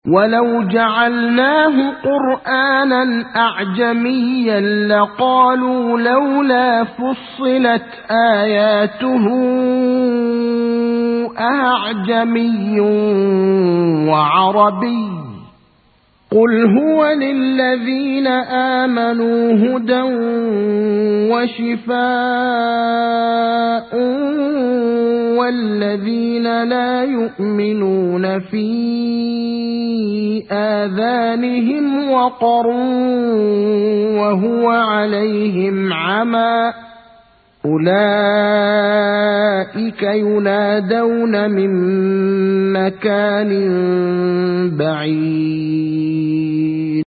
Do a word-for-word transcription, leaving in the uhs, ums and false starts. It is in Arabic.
ولو جعلناه قرآنا أعجميا لقالوا لولا فصلت آياته أعجمي وعربي قل هو للذين آمنوا هدى وشفاء والذين لا يؤمنون في آذانهم وقر وهو عليهم عمى أولئك ينادون من مكان بعيد